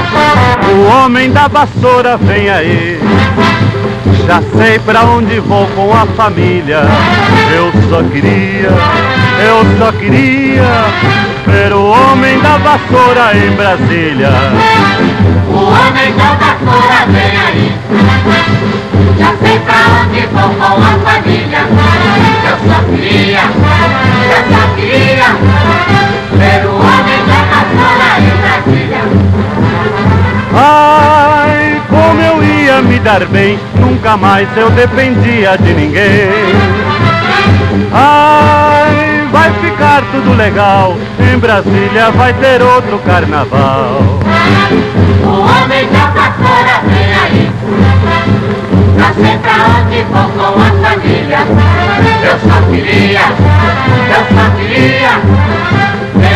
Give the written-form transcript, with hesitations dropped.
O homem da vassoura vem aí. Já sei pra onde vou com a família. Eu só queria ver o homem da vassoura em Brasília. O homem da vassoura vem aí. Já sei pra onde vou com a família. Eu só queria ver o homem da vassoura em Brasília. Ai, como eu ia me dar bem, nunca mais eu dependia de ninguém. Ai, vai ficar tudo legal, em Brasília vai ter outro carnaval. O homem da vassoura vem aí. Já sei pra onde vou com a família. Eu só queria ver